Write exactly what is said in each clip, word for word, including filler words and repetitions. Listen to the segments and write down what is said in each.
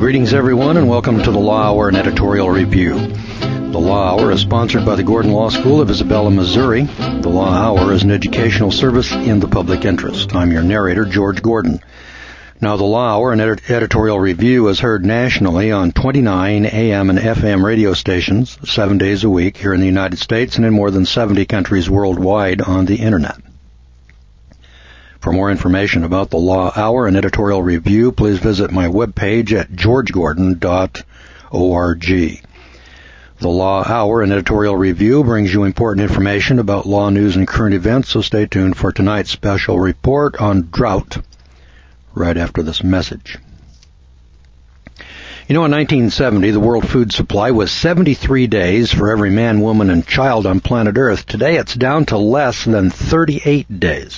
Greetings, everyone, and welcome to the Law Hour and Editorial Review. The Law Hour is sponsored by the Gordon Law School of Isabella, Missouri. The Law Hour is an educational service in the public interest. I'm your narrator, George Gordon. Now, the Law Hour and ed- Editorial Review is heard nationally on twenty-nine A M and F M radio stations, seven days a week here in the United States and in more than seventy countries worldwide on the Internet. For more information about the Law Hour and Editorial Review, please visit my webpage at george gordon dot org. The Law Hour and Editorial Review brings you important information about law news and current events, so stay tuned for tonight's special report on drought right after this message. You know, in nineteen seventy, the world food supply was seventy-three days for every man, woman, and child on planet Earth. Today, it's down to less than thirty-eight days.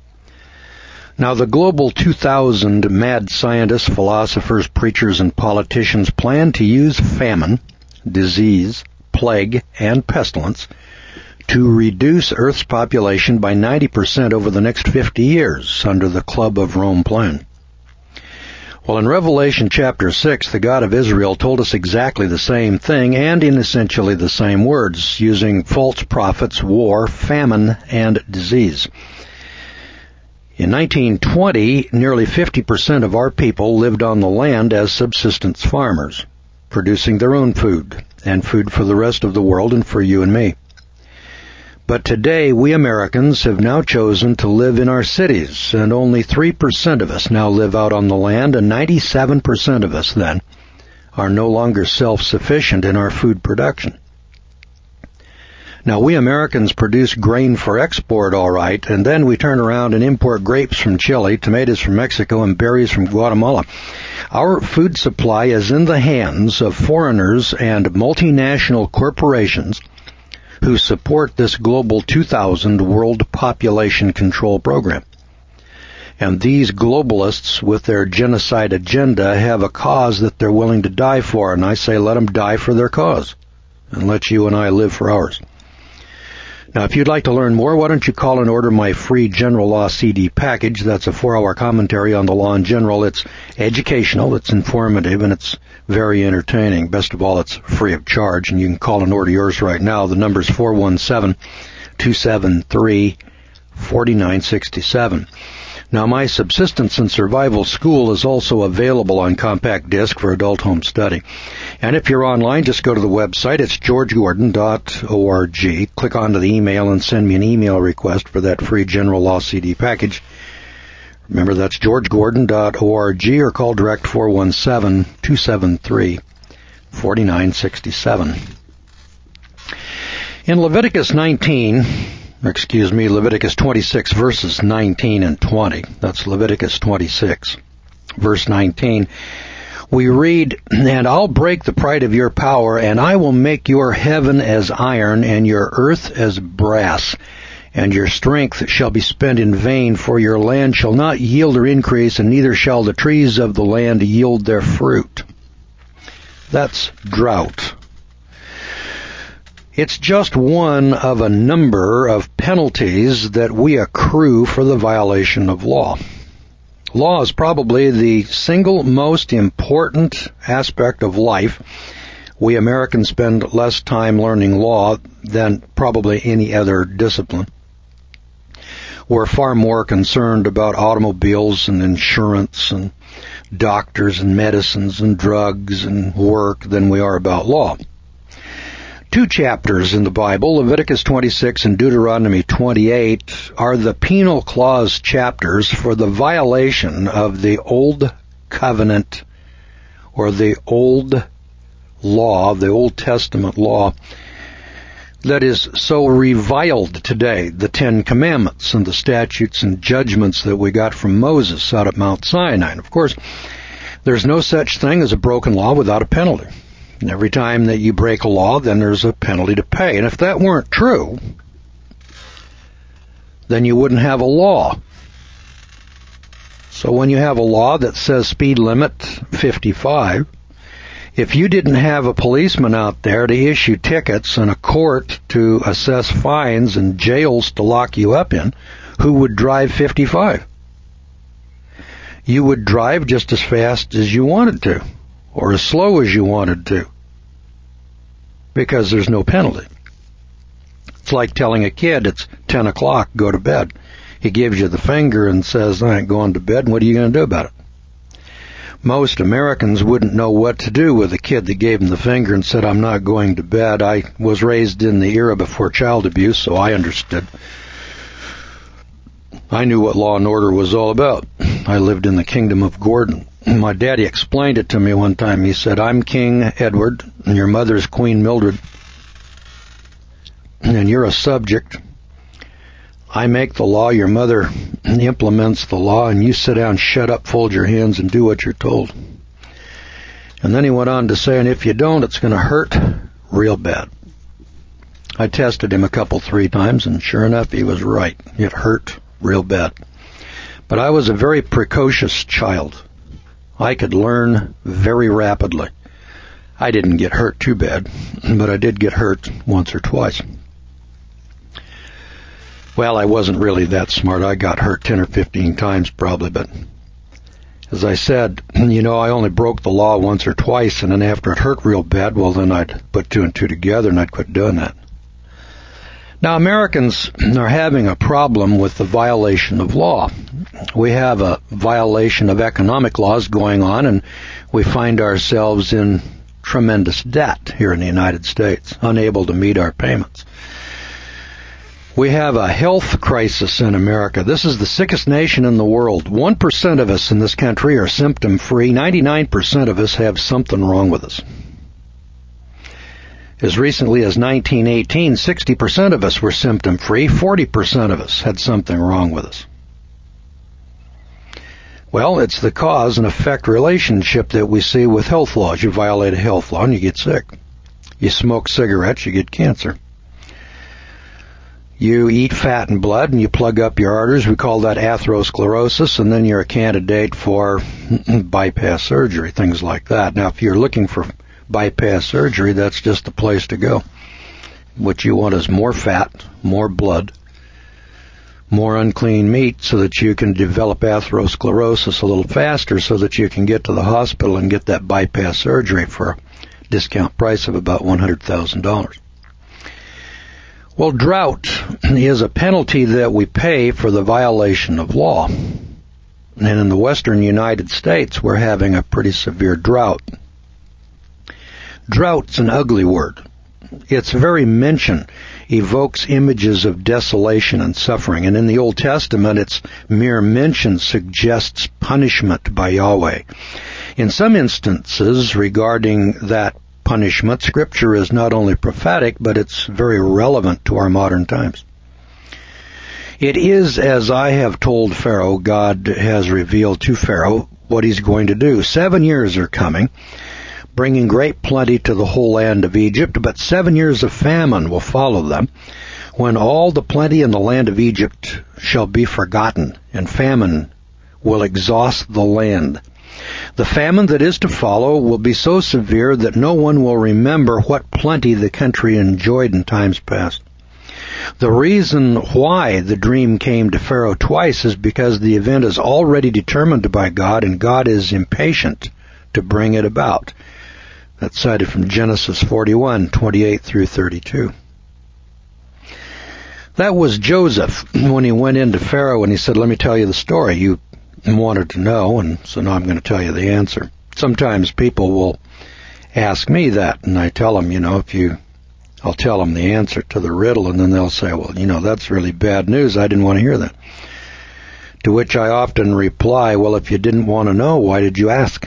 Now, the Global two thousand mad scientists, philosophers, preachers, and politicians plan to use famine, disease, plague, and pestilence to reduce Earth's population by ninety percent over the next fifty years under the Club of Rome plan. Well, in Revelation chapter six, the God of Israel told us exactly the same thing and in essentially the same words, using false prophets, war, famine, and disease. In nineteen twenty, nearly fifty percent of our people lived on the land as subsistence farmers, producing their own food and food for the rest of the world and for you and me. But today, we Americans have now chosen to live in our cities, and only three percent of us now live out on the land, and ninety-seven percent of us, then, are no longer self-sufficient in our food production. Now, we Americans produce grain for export, all right, and then we turn around and import grapes from Chile, tomatoes from Mexico, and berries from Guatemala. Our food supply is in the hands of foreigners and multinational corporations who support this Global two thousand World Population Control Program. And these globalists, with their genocide agenda, have a cause that they're willing to die for, and I say let them die for their cause, and let you and I live for ours. Now, if you'd like to learn more, why don't you call and order my free General Law C D package. That's a four-hour commentary on the law in general. It's educational, it's informative, and it's very entertaining. Best of all, it's free of charge, and you can call and order yours right now. The number's four one seven, two seven three, four nine six seven. Now, my Subsistence and Survival School is also available on compact disc for adult home study. And if you're online, just go to the website. It's george gordon dot org. Click onto the email and send me an email request for that free General Law C D package. Remember, that's george gordon dot org, or call direct four one seven, two seven three, four nine six seven. In Leviticus nineteen... Excuse me, Leviticus twenty-six, verses nineteen and twenty. That's Leviticus twenty-six, verse nineteen. We read, "And I'll break the pride of your power, and I will make your heaven as iron, and your earth as brass. And your strength shall be spent in vain, for your land shall not yield or increase, and neither shall the trees of the land yield their fruit." That's drought. It's just one of a number of penalties that we accrue for the violation of law. Law is probably the single most important aspect of life. We Americans spend less time learning law than probably any other discipline. We're far more concerned about automobiles and insurance and doctors and medicines and drugs and work than we are about law. Two chapters in the Bible, Leviticus twenty-six and Deuteronomy twenty-eight, are the penal clause chapters for the violation of the Old Covenant or the Old Law, the Old Testament law, that is so reviled today, the Ten Commandments and the statutes and judgments that we got from Moses out at Mount Sinai. And of course, there's no such thing as a broken law without a penalty. And every time that you break a law, then there's a penalty to pay. And if that weren't true, then you wouldn't have a law. So when you have a law that says speed limit fifty-five, if you didn't have a policeman out there to issue tickets and a court to assess fines and jails to lock you up in, who would drive fifty-five? You would drive just as fast as you wanted to. or as slow as you wanted to, because there's no penalty. It's like telling a kid it's ten o'clock, go to bed. He gives you the finger and says, I ain't going to bed, and what are you going to do about it? Most Americans wouldn't know what to do with a kid that gave them the finger and said, I'm not going to bed. I was raised in the era before child abuse, so I understood. I knew what law and order was all about. I lived in the kingdom of Gordon. My daddy explained it to me one time. He said, I'm King Edward, and your mother's Queen Mildred, and you're a subject. I make the law, your mother implements the law, and you sit down, shut up, fold your hands, and do what you're told. And then he went on to say, and if you don't, it's going to hurt real bad. I tested him a couple, three times, and sure enough, he was right. It hurt real bad. But I was a very precocious child. I could learn very rapidly. I didn't get hurt too bad, but I did get hurt once or twice. Well, I wasn't really that smart. I got hurt ten or fifteen times probably, but as I said, you know, I only broke the law once or twice, and then after it hurt real bad, well, then I'd put two and two together and I'd quit doing that. Now, Americans are having a problem with the violation of law. We have a violation of economic laws going on, and we find ourselves in tremendous debt here in the United States, unable to meet our payments. We have a health crisis in America. This is the sickest nation in the world. One percent of us in this country are symptom-free. ninety-nine percent of us have something wrong with us. As recently as nineteen eighteen, sixty percent of us were symptom-free. forty percent of us had something wrong with us. Well, it's the cause and effect relationship that we see with health laws. You violate a health law and you get sick. You smoke cigarettes, you get cancer. You eat fat and blood and you plug up your arteries. We call that atherosclerosis, and then you're a candidate for bypass surgery, things like that. Now, if you're looking for bypass surgery, that's just the place to go. What you want is more fat, more blood, more unclean meat so that you can develop atherosclerosis a little faster so that you can get to the hospital and get that bypass surgery for a discount price of about one hundred thousand dollars. Well, drought is a penalty that we pay for the violation of law. And in the western United States, we're having a pretty severe drought. Drought's an ugly word. Its very mention evokes images of desolation and suffering. And in the Old Testament, its mere mention suggests punishment by Yahweh. In some instances regarding that punishment, Scripture is not only prophetic, but it's very relevant to our modern times. It is, as I have told Pharaoh, God has revealed to Pharaoh what he's going to do. Seven years are coming, bringing great plenty to the whole land of Egypt, but seven years of famine will follow them, when all the plenty in the land of Egypt shall be forgotten, and famine will exhaust the land. The famine that is to follow will be so severe that no one will remember what plenty the country enjoyed in times past. The reason why the dream came to Pharaoh twice is because the event is already determined by God, and God is impatient to bring it about. That's cited from Genesis forty-one, twenty-eight through thirty-two. That was Joseph when he went into Pharaoh and he said, let me tell you the story. You wanted to know, and so now I'm going to tell you the answer. Sometimes people will ask me that, and I tell them, you know, if you, I'll tell them the answer to the riddle, and then they'll say, well, you know, that's really bad news. I didn't want to hear that. To which I often reply, well, if you didn't want to know, why did you ask?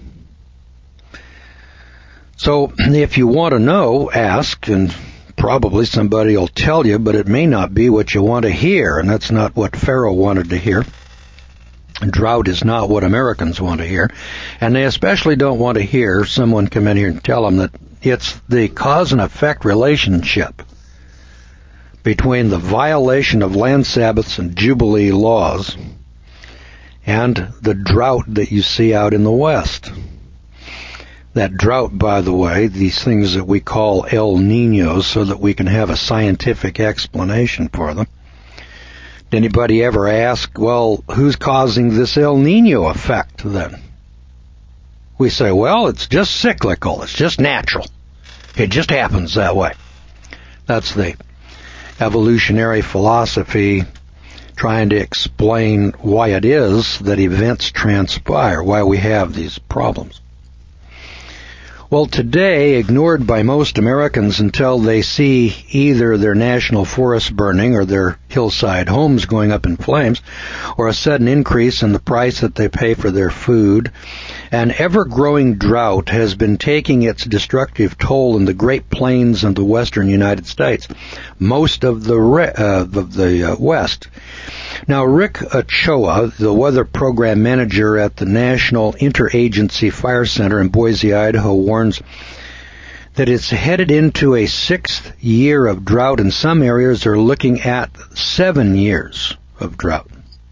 So if you want to know, ask, and probably somebody will tell you, but it may not be what you want to hear, and that's not what Pharaoh wanted to hear. Drought is not what Americans want to hear, and they especially don't want to hear someone come in here and tell them that it's the cause and effect relationship between the violation of land Sabbaths and Jubilee laws and the drought that you see out in the West. That drought, by the way, these things that we call El Niños, so that we can have a scientific explanation for them. Did anybody ever ask, well, who's causing this El Niño effect then? We say, well, it's just cyclical. It's just natural. It just happens that way. That's the evolutionary philosophy trying to explain why it is that events transpire, why we have these problems. Well, today, ignored by most Americans until they see either their national forests burning or their hillside homes going up in flames, or a sudden increase in the price that they pay for their food, an ever-growing drought has been taking its destructive toll in the Great Plains of the western United States, most of the, re- uh, of the uh, West. Now, Rick Ochoa, the weather program manager at the National Interagency Fire Center in Boise, Idaho, warns that it's headed into a sixth year of drought, and some areas are looking at seven years of drought.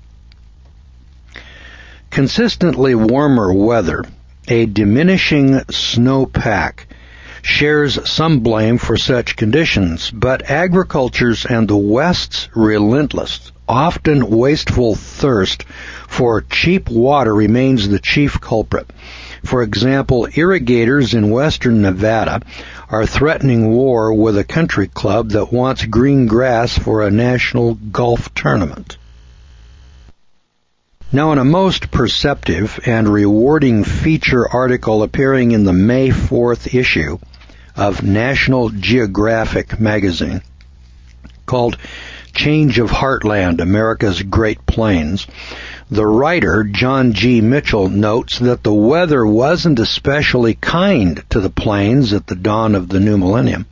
Consistently warmer weather, a diminishing snowpack, shares some blame for such conditions, but agriculture's and the West's relentless, often wasteful thirst for cheap water remains the chief culprit. For example, irrigators in western Nevada are threatening war with a country club that wants green grass for a national golf tournament. Now, in a most perceptive and rewarding feature article appearing in the May fourth issue of National Geographic magazine called Change of Heartland, America's Great Plains, the writer, John G. Mitchell, notes that the weather wasn't especially kind to the plains at the dawn of the new millennium.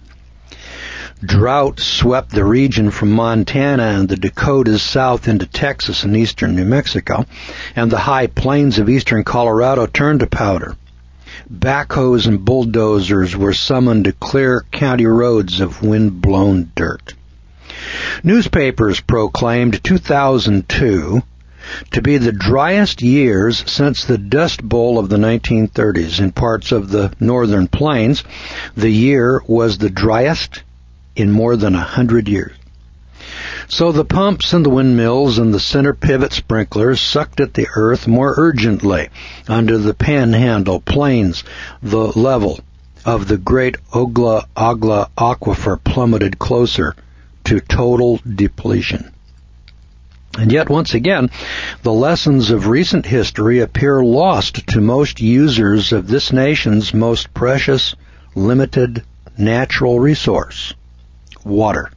Drought swept the region from Montana and the Dakotas south into Texas and eastern New Mexico, and the high plains of eastern Colorado turned to powder. Backhoes and bulldozers were summoned to clear county roads of wind-blown dirt. Newspapers proclaimed two thousand two to be the driest years since the Dust Bowl of the nineteen thirties. In parts of the northern plains, the year was the driest in more than a hundred years. So the pumps and the windmills and the center pivot sprinklers sucked at the earth more urgently under the Panhandle Plains. The level of the great Ogla Ogla Aquifer plummeted closer to total depletion. And yet, once again, the lessons of recent history appear lost to most users of this nation's most precious, limited natural resource, water.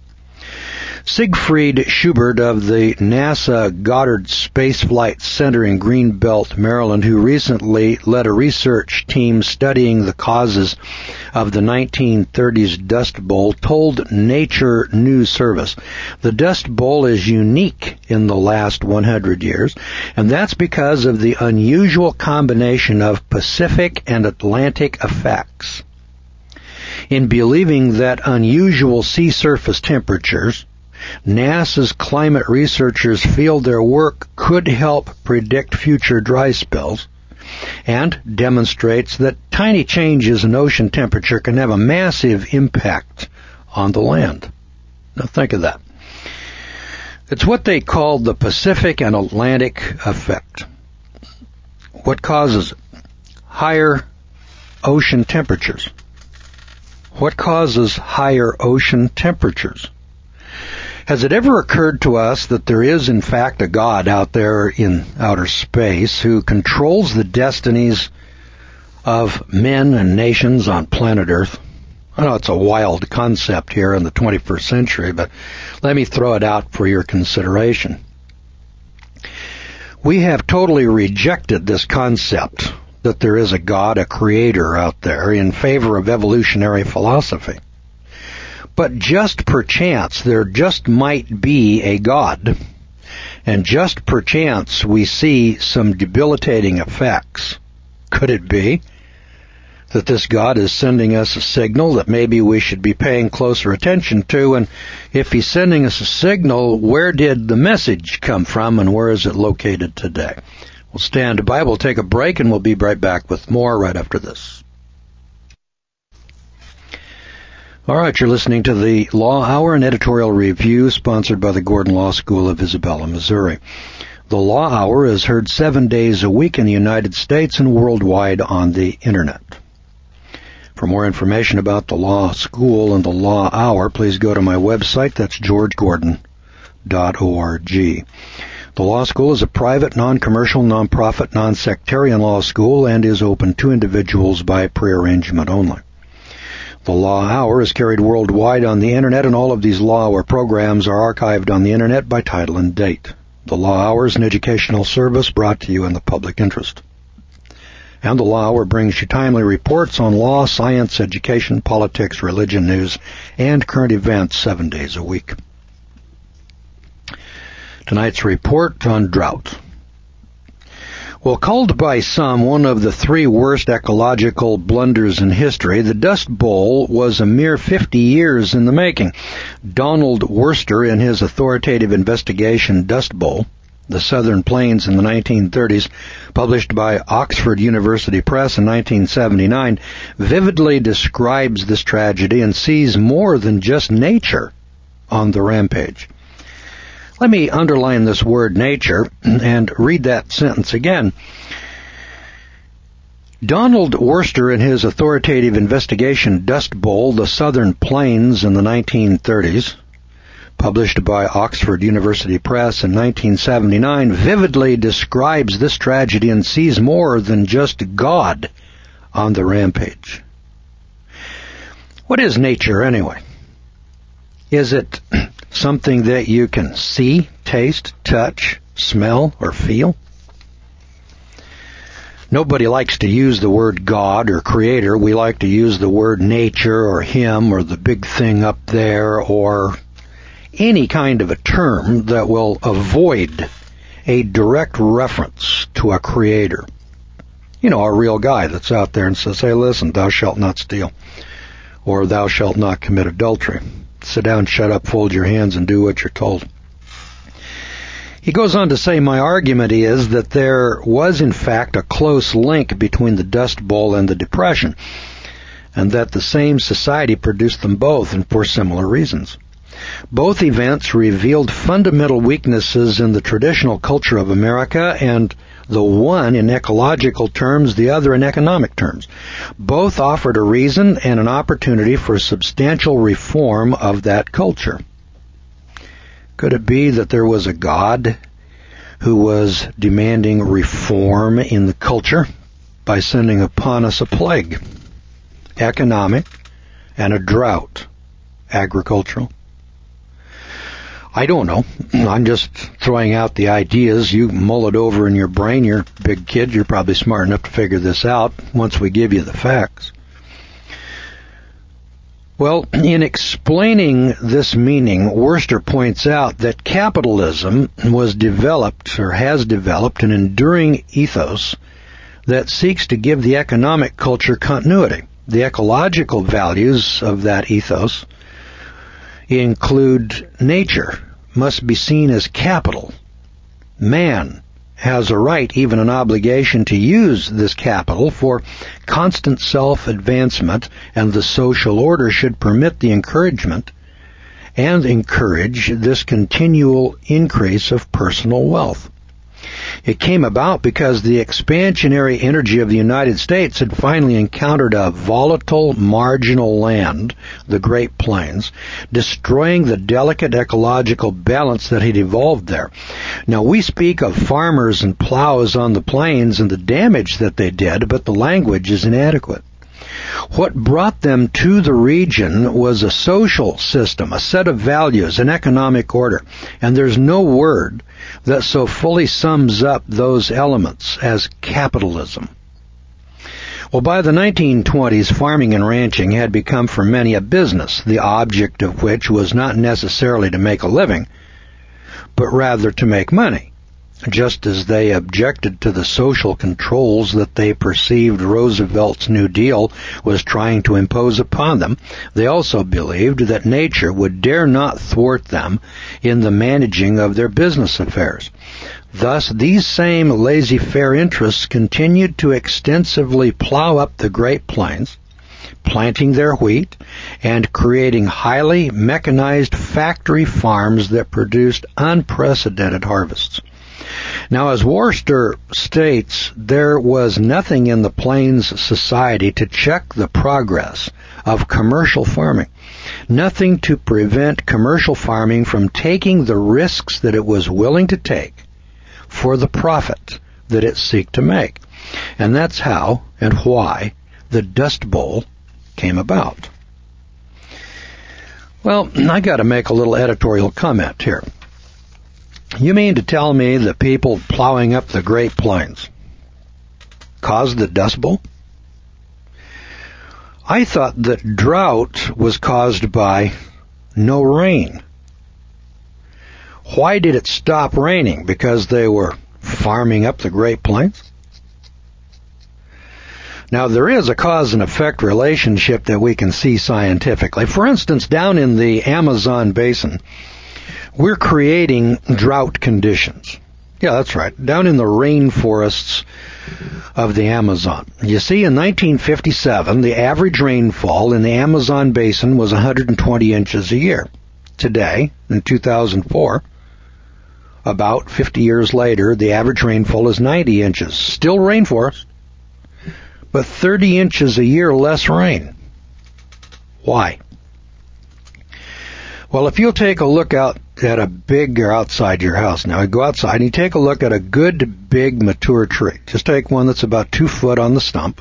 Siegfried Schubert of the NASA Goddard Space Flight Center in Greenbelt, Maryland, who recently led a research team studying the causes of the nineteen thirties Dust Bowl, told Nature News Service, the Dust Bowl is unique in the last one hundred years, and that's because of the unusual combination of Pacific and Atlantic effects. In believing that unusual sea surface temperatures, NASA's climate researchers feel their work could help predict future dry spells, and demonstrates that tiny changes in ocean temperature can have a massive impact on the land. Now think of that. It's what they call the Pacific and Atlantic effect. What causes it? Higher ocean temperatures. What causes higher ocean temperatures? Has it ever occurred to us that there is, in fact, a God out there in outer space who controls the destinies of men and nations on planet Earth? I know it's a wild concept here in the twenty-first century, but let me throw it out for your consideration. We have totally rejected this concept that there is a God, a creator out there, in favor of evolutionary philosophy. But just perchance there just might be a God, and just perchance we see some debilitating effects. Could it be that this God is sending us a signal that maybe we should be paying closer attention to? And if he's sending us a signal, where did the message come from and where is it located today? We'll stand by, we'll take a break, and we'll be right back with more right after this. All right, you're listening to the Law Hour, an editorial review sponsored by the Gordon Law School of Isabella, Missouri. The Law Hour is heard seven days a week in the United States and worldwide on the Internet. For more information about the Law School and the Law Hour, please go to my website. That's george gordon dot org. The Law School is a private, non-commercial, non-profit, non-sectarian law school and is open to individuals by prearrangement only. The Law Hour is carried worldwide on the Internet, and all of these Law Hour programs are archived on the Internet by title and date. The Law Hour is an educational service brought to you in the public interest. And the Law Hour brings you timely reports on law, science, education, politics, religion, news, and current events seven days a week. Tonight's report on drought. Well, called by some one of the three worst ecological blunders in history, the Dust Bowl was a mere fifty years in the making. Donald Worster, in his authoritative investigation Dust Bowl, The Southern Plains in the nineteen thirties, published by Oxford University Press in nineteen seventy-nine, vividly describes this tragedy and sees more than just nature on the rampage. Let me underline this word nature and read that sentence again. Donald Worster, in his authoritative investigation Dust Bowl, The Southern Plains in the nineteen thirties, published by Oxford University Press in nineteen seventy-nine, vividly describes this tragedy and sees more than just God on the rampage. What is nature anyway? Is it something that you can see, taste, touch, smell, or feel? Nobody likes to use the word God or creator. We like to use the word nature or him or the big thing up there or any kind of a term that will avoid a direct reference to a creator. You know, a real guy that's out there and says, hey, listen, thou shalt not steal, or thou shalt not commit adultery. Sit down, shut up, fold your hands, and do what you're told. He goes on to say, my argument is that there was, in fact, a close link between the Dust Bowl and the Depression, and that the same society produced them both, and for similar reasons. Both events revealed fundamental weaknesses in the traditional culture of America, and the one in ecological terms, the other in economic terms. Both offered a reason and an opportunity for substantial reform of that culture. Could it be that there was a God who was demanding reform in the culture by sending upon us a plague, economic, and a drought, agricultural? I don't know. I'm just throwing out the ideas. You mull it over in your brain. You're a big kid. You're probably smart enough to figure this out once we give you the facts. Well, in explaining this meaning, Worster points out that capitalism was developed or has developed an enduring ethos that seeks to give the economic culture continuity. The ecological values of that ethos include nature must be seen as capital. Man has a right, even an obligation, to use this capital for constant self-advancement, and the social order should permit the encouragement and encourage this continual increase of personal wealth. It came about because the expansionary energy of the United States had finally encountered a volatile, marginal land, the Great Plains, destroying the delicate ecological balance that had evolved there. Now, we speak of farmers and plows on the plains and the damage that they did, but the language is inadequate. What brought them to the region was a social system, a set of values, an economic order, and there's no word that so fully sums up those elements as capitalism. Well, by the nineteen twenties, farming and ranching had become for many a business, the object of which was not necessarily to make a living, but rather to make money. Just as they objected to the social controls that they perceived Roosevelt's New Deal was trying to impose upon them, they also believed that nature would dare not thwart them in the managing of their business affairs. Thus, these same laissez-faire interests continued to extensively plow up the Great Plains, planting their wheat and creating highly mechanized factory farms that produced unprecedented harvests. Now, as Worcester states, there was nothing in the Plains society to check the progress of commercial farming. Nothing to prevent commercial farming from taking the risks that it was willing to take for the profit that it seek to make. And that's how and why the Dust Bowl came about. Well, I got to make a little editorial comment here. You mean to tell me that people plowing up the Great Plains caused the Dust Bowl? I thought that drought was caused by no rain. Why did it stop raining? Because they were farming up the Great Plains? Now, there is a cause and effect relationship that we can see scientifically. For instance, down in the Amazon basin, we're creating drought conditions. Yeah, that's right. Down in the rainforests of the Amazon. You see, in nineteen fifty-seven, the average rainfall in the Amazon basin was one hundred twenty inches a year. Today, in two thousand four, about fifty years later, the average rainfall is ninety inches. Still rainforest, but thirty inches a year less rain. Why? Well, if you'll take a look out at a big, or outside your house now, you go outside and you take a look at a good, big, mature tree. Just take one that's about two foot on the stump.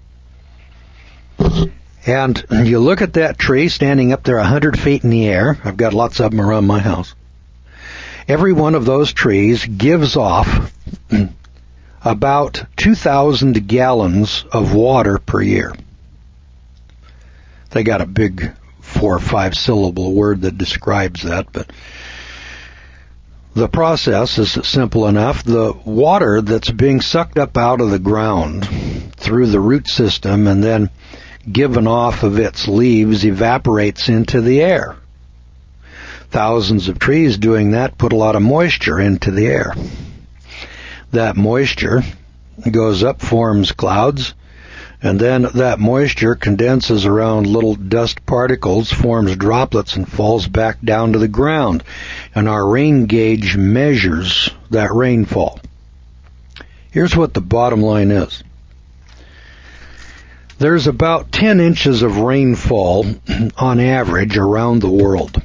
And you look at that tree standing up there a hundred feet in the air. I've got lots of them around my house. Every one of those trees gives off about two thousand gallons of water per year. They got a big four or five syllable word that describes that, but the process is simple enough. The water that's being sucked up out of the ground through the root system and then given off of its leaves evaporates into the air. Thousands of trees doing that put a lot of moisture into the air. That moisture goes up, forms clouds, and then that moisture condenses around little dust particles, forms droplets, and falls back down to the ground. And our rain gauge measures that rainfall. Here's what the bottom line is. There's about ten inches of rainfall on average around the world.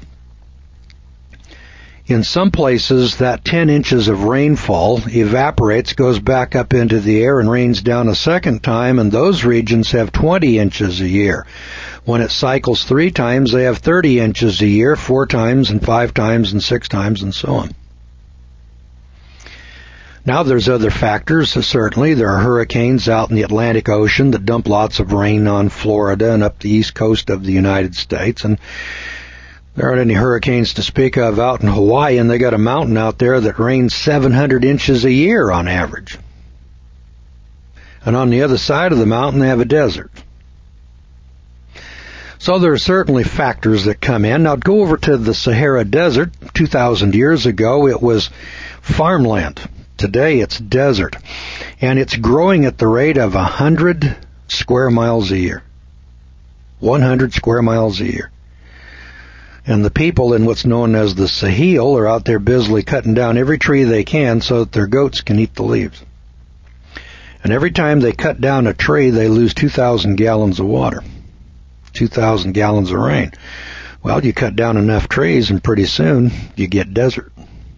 In some places, that ten inches of rainfall evaporates, goes back up into the air, and rains down a second time, and those regions have twenty inches a year. When it cycles three times, they have thirty inches a year, four times, and five times, and six times, and so on. Now, there's other factors, certainly. There are hurricanes out in the Atlantic Ocean that dump lots of rain on Florida and up the east coast of the United States, and there aren't any hurricanes to speak of out in Hawaii, and they got a mountain out there that rains seven hundred inches a year on average. And on the other side of the mountain, they have a desert. So there are certainly factors that come in. Now, go over to the Sahara Desert. two thousand years ago, it was farmland. Today, it's desert. And it's growing at the rate of one hundred square miles a year. one hundred square miles a year. And the people in what's known as the Sahel are out there busily cutting down every tree they can so that their goats can eat the leaves. And every time they cut down a tree, they lose two thousand gallons of water, two thousand gallons of rain. Well, you cut down enough trees and pretty soon you get desert.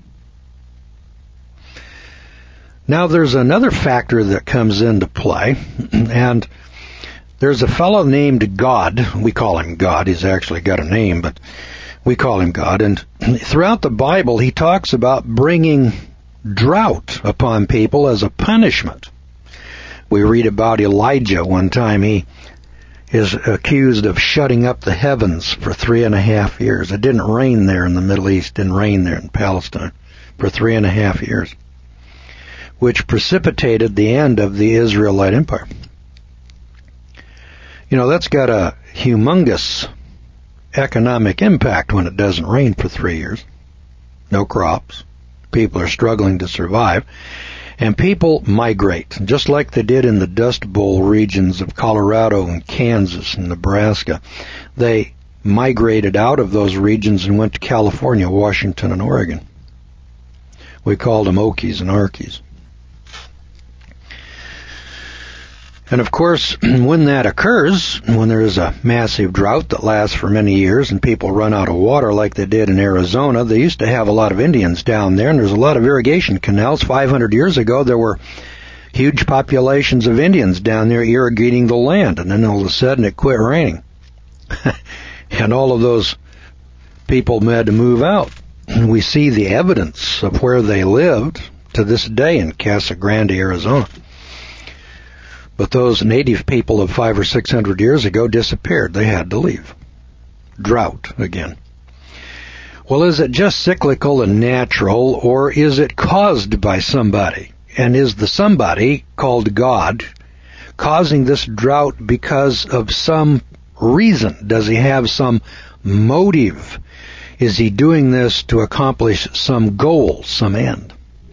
Now, there's another factor that comes into play, and there's a fellow named God. We call him God. He's actually got a name, but we call him God. And throughout the Bible, he talks about bringing drought upon people as a punishment. We read about Elijah one time. He is accused of shutting up the heavens for three and a half years. It didn't rain there in the Middle East, didn't rain there in Palestine for three and a half years, which precipitated the end of the Israelite Empire. You know, that's got a humongous economic impact when it doesn't rain for three years. No crops. People are struggling to survive. And people migrate, just like they did in the Dust Bowl regions of Colorado and Kansas and Nebraska. They migrated out of those regions and went to California, Washington, and Oregon. We called them Okies and Arkies. And of course, when that occurs, when there is a massive drought that lasts for many years and people run out of water like they did in Arizona, they used to have a lot of Indians down there, and there's a lot of irrigation canals. five hundred years ago, there were huge populations of Indians down there irrigating the land, and then all of a sudden it quit raining. And all of those people had to move out. And we see the evidence of where they lived to this day in Casa Grande, Arizona. But those native people of five or six hundred years ago disappeared. They had to leave. Drought again. Well, is it just cyclical and natural, or is it caused by somebody? And is the somebody called God causing this drought because of some reason? Does he have some motive? Is he doing this to accomplish some goal, some end?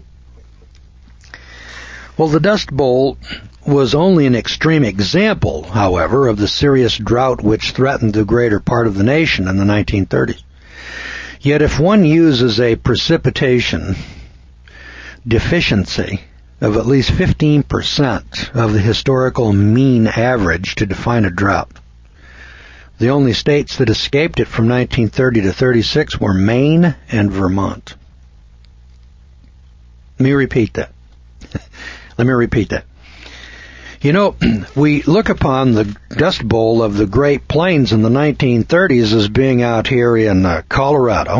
Well, the Dust Bowl was only an extreme example, however, of the serious drought which threatened the greater part of the nation in the nineteen thirties. Yet if one uses a precipitation deficiency of at least fifteen percent of the historical mean average to define a drought, the only states that escaped it from nineteen thirty to thirty-six were Maine and Vermont. Let me repeat that. Let me repeat that. You know, we look upon the Dust Bowl of the Great Plains in the nineteen thirties as being out here in uh, Colorado,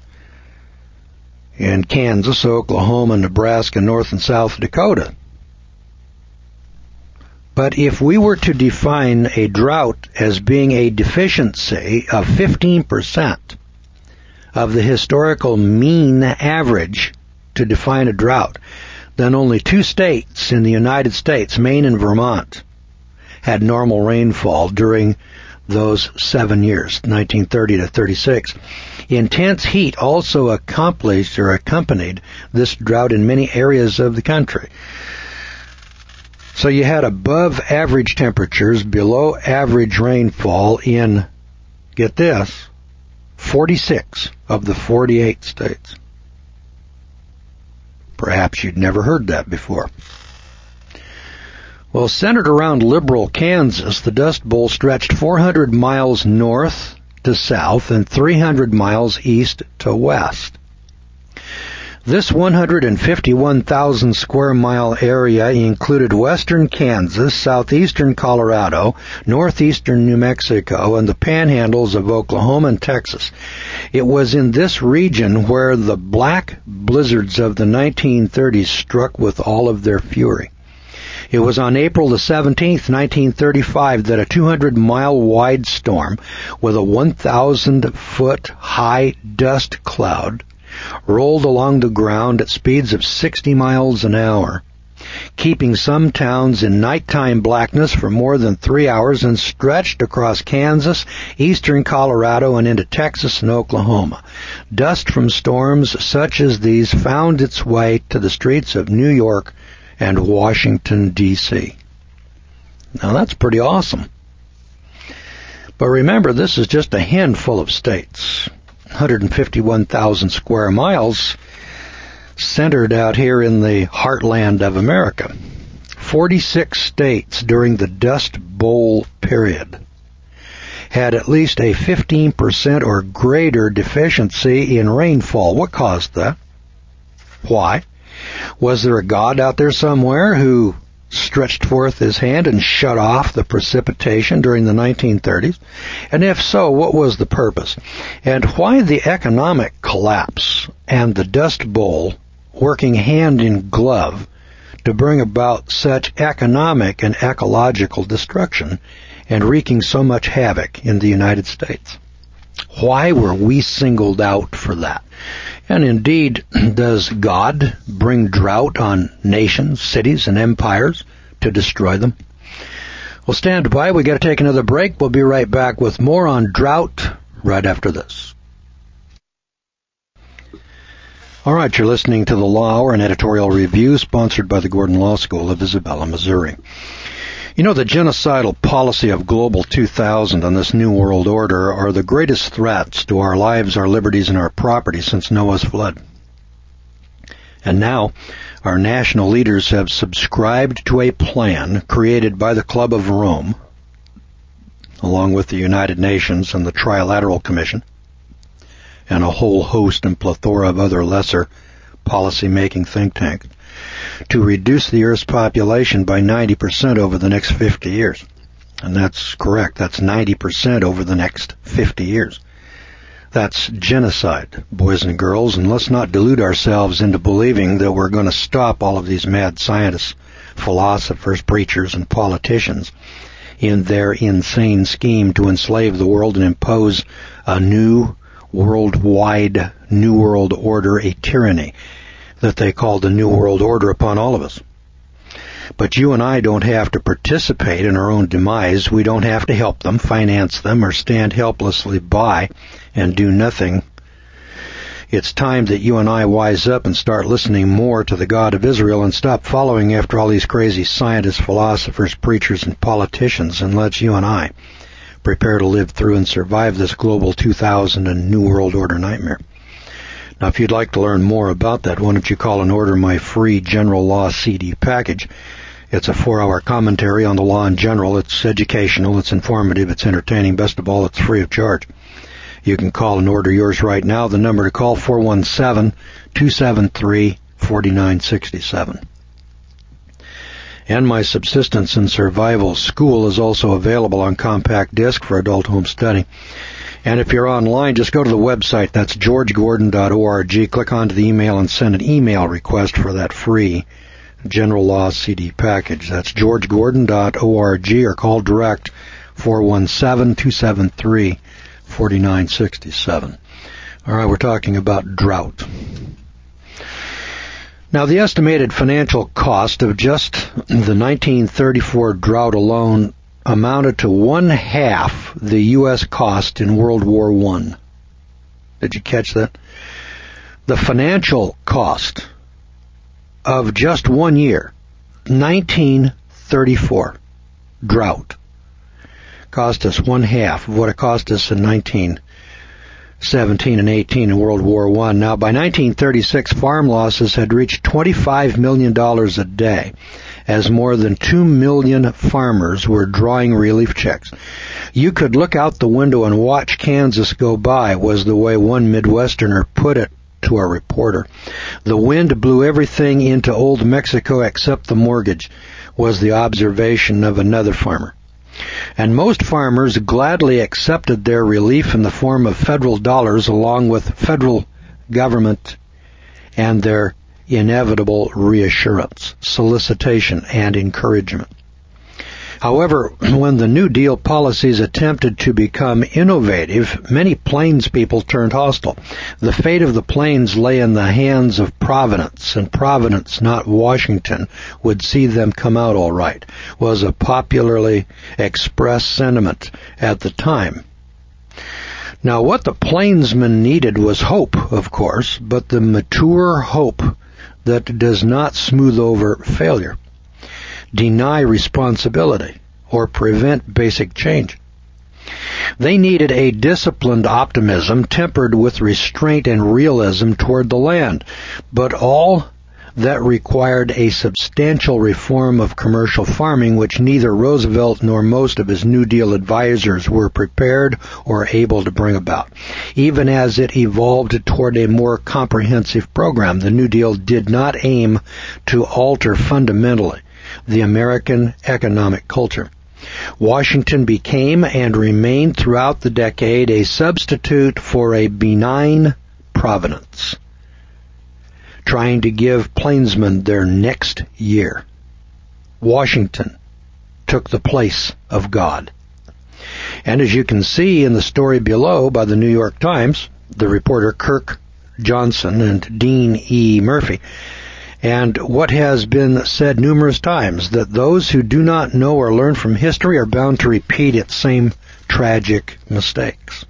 in Kansas, Oklahoma, Nebraska, North and South Dakota. But if we were to define a drought as being a deficiency of fifteen percent of the historical mean average to define a drought, then only two states in the United States, Maine and Vermont, had normal rainfall during those seven years, nineteen thirty to thirty-six. Intense heat also accomplished or accompanied this drought in many areas of the country. So you had above average temperatures, below average rainfall in, get this, forty-six of the forty-eight states. Perhaps you'd never heard that before. Well, centered around liberal Kansas, the Dust Bowl stretched four hundred miles north to south and three hundred miles east to west. This one hundred fifty-one thousand square mile area included western Kansas, southeastern Colorado, northeastern New Mexico, and the panhandles of Oklahoma and Texas. It was in this region where the black blizzards of the nineteen thirties struck with all of their fury. It was on April the seventeenth, nineteen thirty-five, that a two hundred mile wide storm with a one thousand foot high dust cloud rolled along the ground at speeds of sixty miles an hour, keeping some towns in nighttime blackness for more than three hours and stretched across Kansas, eastern Colorado, and into Texas and Oklahoma. Dust from storms such as these found its way to the streets of New York and Washington, D C Now that's pretty awesome. But remember, this is just a handful of states. one hundred fifty-one thousand square miles centered out here in the heartland of America. forty-six states during the Dust Bowl period had at least a fifteen percent or greater deficiency in rainfall. What caused that? Why? Was there a God out there somewhere who stretched forth his hand and shut off the precipitation during the nineteen thirties? And if so, what was the purpose? And why the economic collapse and the Dust Bowl working hand in glove to bring about such economic and ecological destruction and wreaking so much havoc in the United States? Why were we singled out for that? And indeed, does God bring drought on nations, cities, and empires to destroy them? Well, stand by. We got to take another break. We'll be right back with more on drought right after this. All right, you're listening to the Law Hour, an editorial review sponsored by the Gordon Law School of Isabella, Missouri. You know, the genocidal policy of Global two thousand and this New World Order are the greatest threats to our lives, our liberties, and our property since Noah's flood. And now, our national leaders have subscribed to a plan created by the Club of Rome, along with the United Nations and the Trilateral Commission, and a whole host and plethora of other lesser policy-making think tanks, to reduce the Earth's population by ninety percent over the next fifty years. And that's correct. That's ninety percent over the next fifty years. That's genocide, boys and girls, and let's not delude ourselves into believing that we're going to stop all of these mad scientists, philosophers, preachers, and politicians in their insane scheme to enslave the world and impose a new worldwide New World Order, a tyranny that they call the New World Order upon all of us. But you and I don't have to participate in our own demise. We don't have to help them, finance them, or stand helplessly by and do nothing. It's time that you and I wise up and start listening more to the God of Israel and stop following after all these crazy scientists, philosophers, preachers, and politicians, and let's you and I prepare to live through and survive this global two thousand and New World Order nightmare. Now, if you'd like to learn more about that, why don't you call and order my free General Law C D package. It's a four-hour commentary on the law in general. It's educational, it's informative, it's entertaining. Best of all, it's free of charge. You can call and order yours right now. The number to call, four one seven, two seven three, four nine six seven. And my Subsistence and Survival School is also available on compact disc for adult home study. And if you're online, just go to the website. That's george gordon dot org. Click onto the email and send an email request for that free General Law C D package. That's george gordon dot org, or call direct four one seven, two seven three, four nine six seven. All right, we're talking about drought. Now, the estimated financial cost of just the nineteen thirty-four drought alone amounted to one half the U S cost in World War One. Did you catch that? The financial cost of just one year, nineteen thirty-four drought, cost us one half of what it cost us in nineteen seventeen and eighteen in World War One. Now, by nineteen thirty-six, farm losses had reached twenty-five million dollars a day, as more than two million farmers were drawing relief checks. You could look out the window and watch Kansas go by, was the way one Midwesterner put it to a reporter. The wind blew everything into old Mexico except the mortgage, was the observation of another farmer. And most farmers gladly accepted their relief in the form of federal dollars, along with federal government and their inevitable reassurance, solicitation, and encouragement. However, when the New Deal policies attempted to become innovative, many Plains people turned hostile. The fate of the Plains lay in the hands of Providence, and Providence, not Washington, would see them come out all right, was a popularly expressed sentiment at the time. Now, what the Plainsmen needed was hope, of course, but the mature hope that does not smooth over failure, deny responsibility, or prevent basic change. They needed a disciplined optimism tempered with restraint and realism toward the land, but all that required a substantial reform of commercial farming, which neither Roosevelt nor most of his New Deal advisors were prepared or able to bring about. Even as it evolved toward a more comprehensive program, the New Deal did not aim to alter fundamentally the American economic culture. Washington became and remained throughout the decade a substitute for a benign Providence, trying to give Plainsmen their next year. Washington took the place of God. And as you can see in the story below by the New York Times, the reporter Kirk Johnson and Dean E. Murphy, and what has been said numerous times, that those who do not know or learn from history are bound to repeat its same tragic mistakes.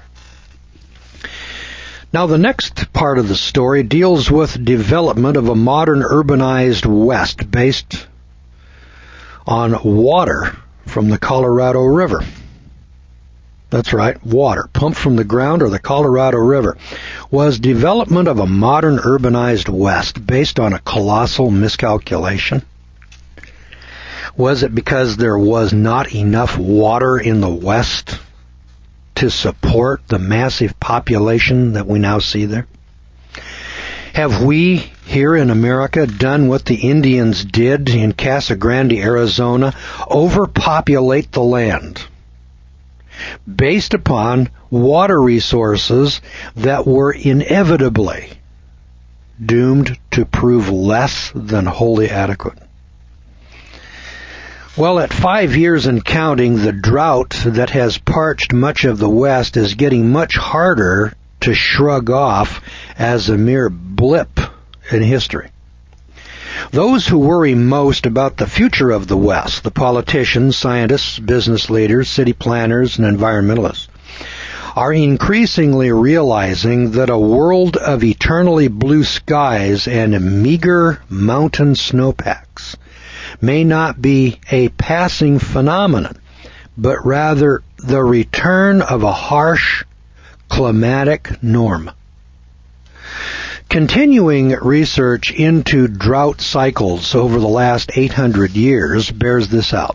Now, the next part of the story deals with development of a modern urbanized West based on water from the Colorado River. That's right, water, pumped from the ground or the Colorado River, was development of a modern urbanized West based on a colossal miscalculation? Was it because there was not enough water in the West to support the massive population that we now see there? Have we here in America done what the Indians did in Casa Grande, Arizona, overpopulate the land based upon water resources that were inevitably doomed to prove less than wholly adequate? Well, at five years and counting, the drought that has parched much of the West is getting much harder to shrug off as a mere blip in history. Those who worry most about the future of the West, the politicians, scientists, business leaders, city planners, and environmentalists, are increasingly realizing that a world of eternally blue skies and meager mountain snowpacks may not be a passing phenomenon, but rather the return of a harsh climatic norm. Continuing research into drought cycles over the last eight hundred years bears this out,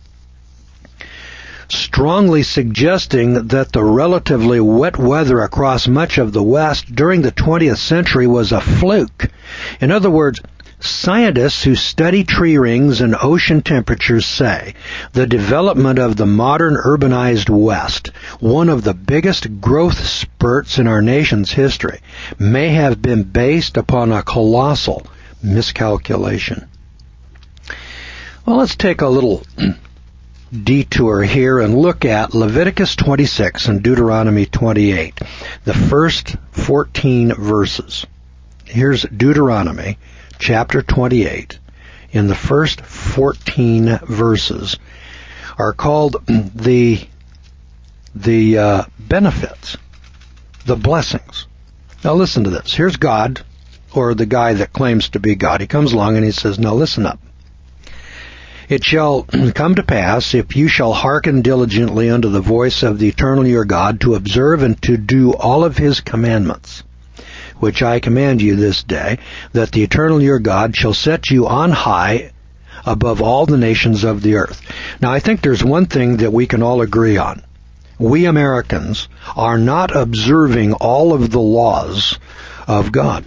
strongly suggesting that the relatively wet weather across much of the West during the twentieth century was a fluke. In other words, scientists who study tree rings and ocean temperatures say the development of the modern urbanized West, one of the biggest growth spurts in our nation's history, may have been based upon a colossal miscalculation. Well, let's take a little detour here and look at Leviticus twenty-six and Deuteronomy twenty-eight, the first fourteen verses. Here's Deuteronomy chapter twenty-eight, in the first fourteen verses, are called the the uh, benefits, the blessings. Now listen to this. Here's God, or the guy that claims to be God. He comes along and he says, now listen up. It shall come to pass, if you shall hearken diligently unto the voice of the eternal your God, to observe and to do all of his commandments, which I command you this day, that the eternal your God shall set you on high above all the nations of the earth. Now, I think there's one thing that we can all agree on. We Americans are not observing all of the laws of God.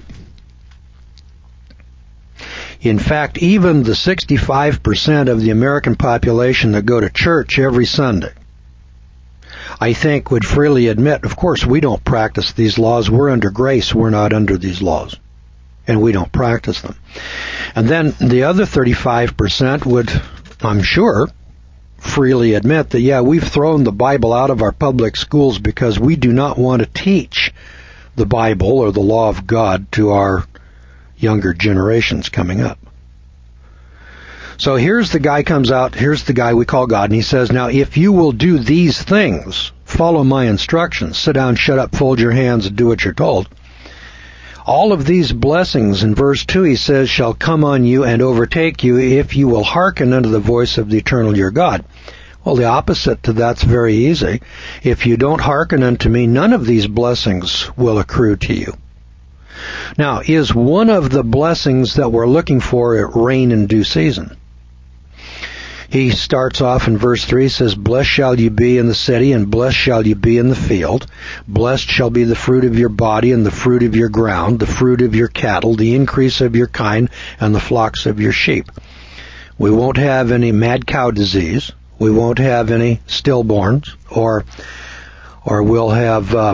In fact, even the sixty-five percent of the American population that go to church every Sunday, I think, would freely admit, of course, we don't practice these laws. We're under grace. We're not under these laws. And we don't practice them. And then the other thirty-five percent would, I'm sure, freely admit that, yeah, we've thrown the Bible out of our public schools because we do not want to teach the Bible or the law of God to our younger generations coming up. So here's the guy comes out, here's the guy we call God, and he says, now if you will do these things, follow my instructions, sit down, shut up, fold your hands, and do what you're told. All of these blessings, in verse two, he says, shall come on you and overtake you if you will hearken unto the voice of the eternal your God. Well, the opposite to that's very easy. If you don't hearken unto me, none of these blessings will accrue to you. Now, is one of the blessings that we're looking for rain in due season? He starts off in verse three, says, blessed shall you be in the city, and blessed shall you be in the field. Blessed shall be the fruit of your body, and the fruit of your ground, the fruit of your cattle, the increase of your kind, and the flocks of your sheep. We won't have any mad cow disease. We won't have any stillborns, or or we'll have uh,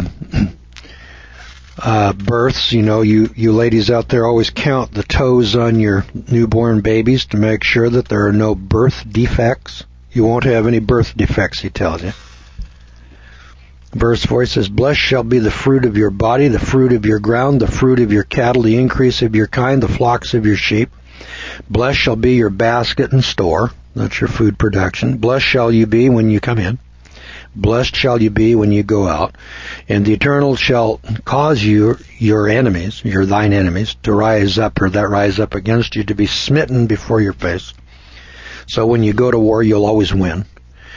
uh, births. You know, you, you ladies out there always count the toes on your newborn babies to make sure that there are no birth defects. You won't have any birth defects, he tells you. Verse four, he says, blessed shall be the fruit of your body, the fruit of your ground, the fruit of your cattle, the increase of your kind, the flocks of your sheep. Blessed shall be your basket and store. That's your food production. Blessed shall you be when you come in. Blessed shall you be when you go out. And the Eternal shall cause you, your enemies, your thine enemies, to rise up, or that rise up against you, to be smitten before your face. So when you go to war, you'll always win.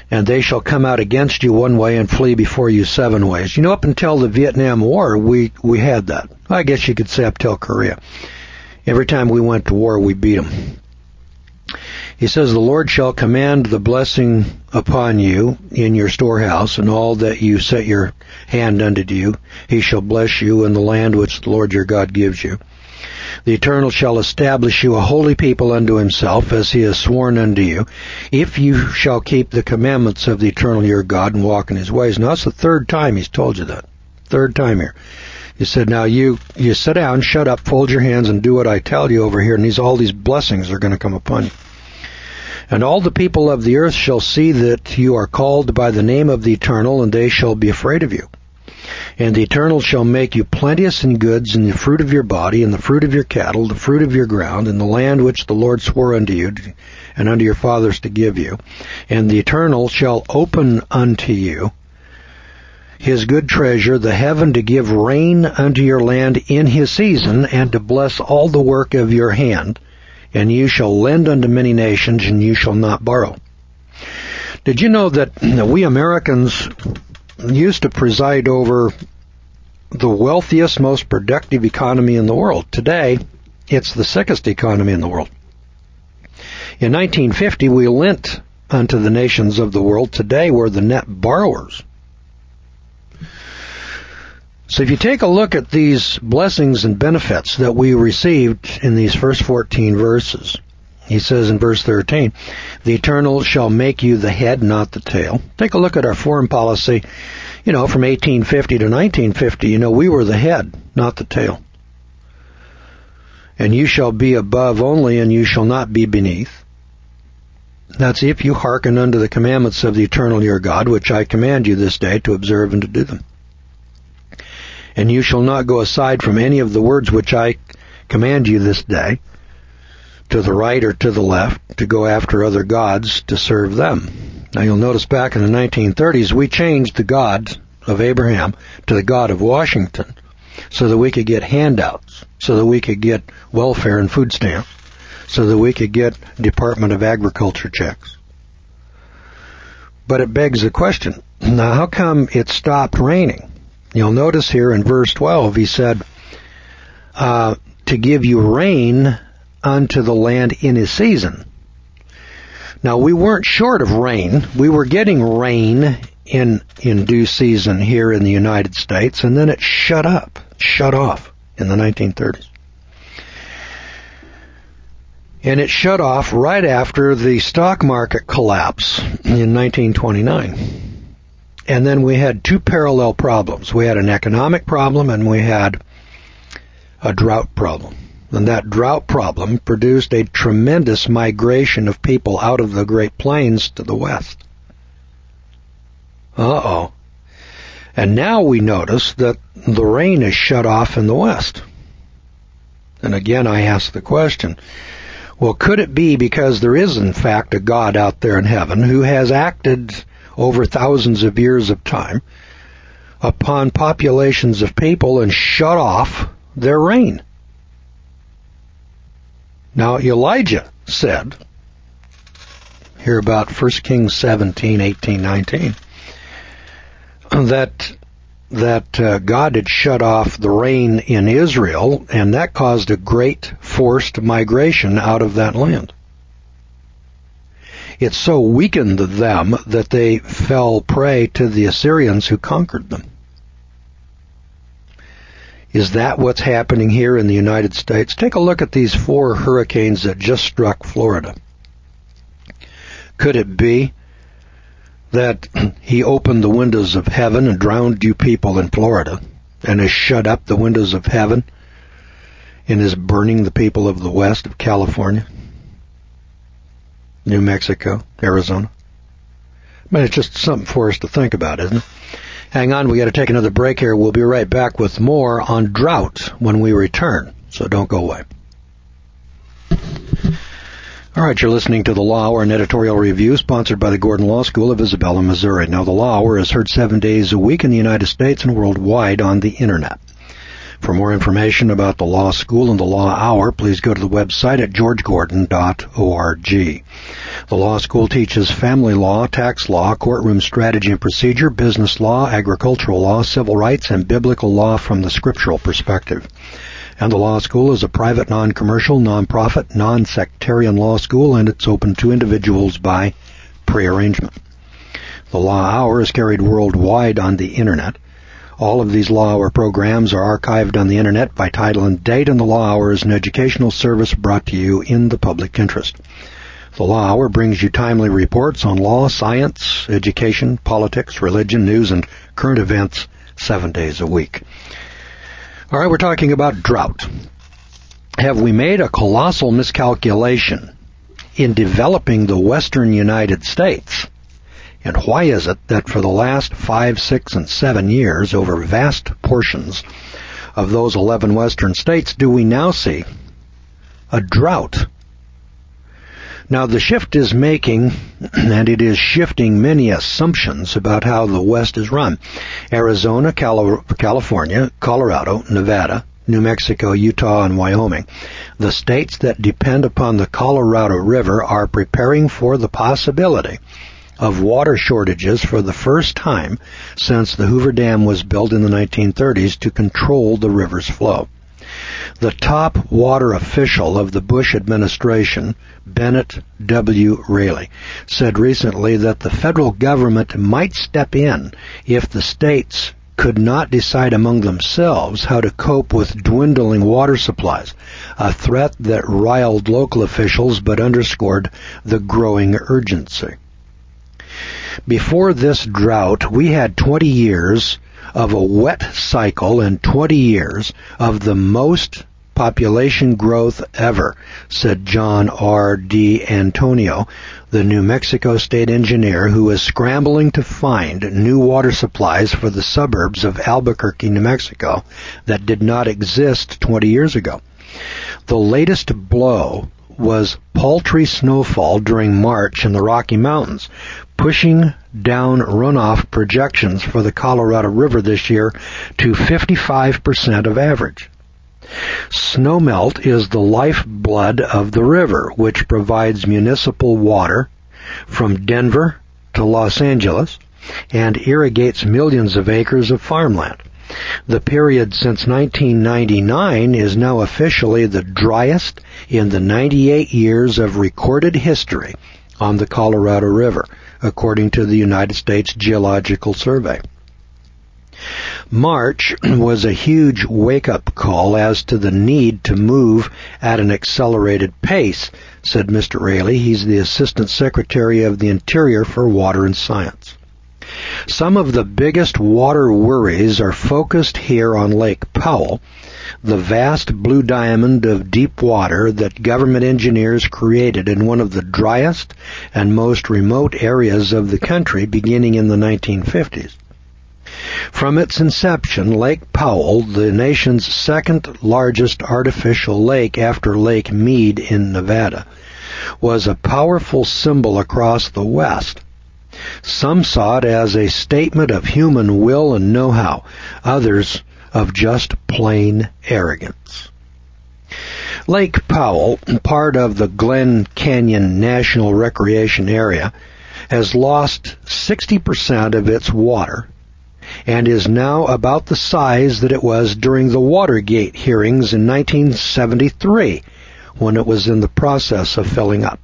and they shall come out against you one way and flee before you seven ways. You know, up until the Vietnam War, we, we had that. I guess you could say up till Korea. Every time we went to war, we beat them. He says, the Lord shall command the blessing upon you in your storehouse, and all that you set your hand unto you. He shall bless you in the land which the Lord your God gives you. The Eternal shall establish you a holy people unto himself, as he has sworn unto you, if you shall keep the commandments of the Eternal your God and walk in his ways. Now, that's the third time he's told you that. Third time here. He said, now you, you sit down, shut up, fold your hands, and do what I tell you over here, and these, all these blessings are going to come upon you. And all the people of the earth shall see that you are called by the name of the Eternal, and they shall be afraid of you. And the Eternal shall make you plenteous in goods, in the fruit of your body, and the fruit of your cattle, the fruit of your ground, in the land which the Lord swore unto you, and unto your fathers to give you. And the Eternal shall open unto you his good treasure, the heaven, to give rain unto your land in his season, and to bless all the work of your hand. And you shall lend unto many nations, and you shall not borrow. Did you know that we Americans used to preside over the wealthiest, most productive economy in the world? Today, it's the sickest economy in the world. In nineteen fifty, we lent unto the nations of the world. Today, we're the net borrowers. So if you take a look at these blessings and benefits that we received in these first fourteen verses, he says in verse thirteen, the Eternal shall make you the head, not the tail. Take a look at our foreign policy, you know, from eighteen fifty to nineteen fifty. You know, we were the head, not the tail. And you shall be above only, and you shall not be beneath. That's if you hearken unto the commandments of the Eternal your God, which I command you this day to observe and to do them. And you shall not go aside from any of the words which I command you this day, to the right or to the left, to go after other gods to serve them. Now you'll notice back in the nineteen thirties, we changed the God of Abraham to the God of Washington so that we could get handouts, so that we could get welfare and food stamps, so that we could get Department of Agriculture checks. But it begs the question, now how come it stopped raining? You'll notice here in verse twelve, he said, uh, to give you rain unto the land in his season. Now, we weren't short of rain. We were getting rain in, in due season here in the United States, and then it shut up, shut off in the nineteen thirties. And it shut off right after the stock market collapse in nineteen twenty-nine. And then we had two parallel problems. We had an economic problem and we had a drought problem. And that drought problem produced a tremendous migration of people out of the Great Plains to the west. Uh-oh. And now we notice that the rain is shut off in the west. And again, I ask the question, well, could it be because there is, in fact, a God out there in heaven who has acted over thousands of years of time upon populations of people and shut off their rain? Now, Elijah said, here about First Kings seventeen, eighteen, nineteen, that that uh, God had shut off the rain in Israel, and that caused a great forced migration out of that land. It so weakened them that they fell prey to the Assyrians who conquered them. Is that what's happening here in the United States? Take a look at these four hurricanes that just struck Florida. Could it be that he opened the windows of heaven and drowned you people in Florida and has shut up the windows of heaven and is burning the people of the west of California, New Mexico, Arizona? I mean, it's just something for us to think about, isn't it? Hang on, we got to take another break here. We'll be right back with more on drought when we return, so don't go away. All right, you're listening to The Law Hour, an editorial review sponsored by the Gordon Law School of Isabella, Missouri. Now, The Law Hour is heard seven days a week in the United States and worldwide on the Internet. For more information about the law school and the law hour, please go to the website at george gordon dot org. The law school teaches family law, tax law, courtroom strategy and procedure, business law, agricultural law, civil rights, and biblical law from the scriptural perspective. And the law school is a private, non-commercial, non-profit, non-sectarian law school, and it's open to individuals by prearrangement. The Law Hour is carried worldwide on the Internet. All of these Law Hour programs are archived on the Internet by title and date, and the Law Hour is an educational service brought to you in the public interest. The Law Hour brings you timely reports on law, science, education, politics, religion, news, and current events seven days a week. All right, we're talking about drought. Have we made a colossal miscalculation in developing the western United States? And why is it that for the last five, six, and seven years, over vast portions of those eleven western states, do we now see a drought? Now, the shift is making, and it is shifting many assumptions about how the West is run. Arizona, Cali- California, Colorado, Nevada, New Mexico, Utah, and Wyoming, the states that depend upon the Colorado River, are preparing for the possibility of water shortages for the first time since the Hoover Dam was built in the nineteen thirties to control the river's flow. The top water official of the Bush administration, Bennett W. Rayleigh, said recently that the federal government might step in if the states could not decide among themselves how to cope with dwindling water supplies, a threat that riled local officials but underscored the growing urgency. Before this drought, we had twenty years of a wet cycle and twenty years of the most population growth ever, said John R. D'Antonio, the New Mexico state engineer who is scrambling to find new water supplies for the suburbs of Albuquerque, New Mexico, that did not exist twenty years ago. The latest blow was paltry snowfall during March in the Rocky Mountains, pushing down runoff projections for the Colorado River this year to fifty-five percent of average. Snowmelt is the lifeblood of the river, which provides municipal water from Denver to Los Angeles and irrigates millions of acres of farmland. The period since nineteen ninety-nine is now officially the driest in the ninety-eight years of recorded history on the Colorado River, according to the United States Geological Survey. March was a huge wake-up call as to the need to move at an accelerated pace, said Mister Rayleigh. He's the Assistant Secretary of the Interior for Water and Science. Some of the biggest water worries are focused here on Lake Powell, the vast blue diamond of deep water that government engineers created in one of the driest and most remote areas of the country beginning in the nineteen fifties. From its inception, Lake Powell, the nation's second largest artificial lake after Lake Mead in Nevada, was a powerful symbol across the West. Some saw it as a statement of human will and know-how, others of just plain arrogance. Lake Powell, part of the Glen Canyon National Recreation Area, has lost sixty percent of its water and is now about the size that it was during the Watergate hearings in nineteen seventy-three, when it was in the process of filling up.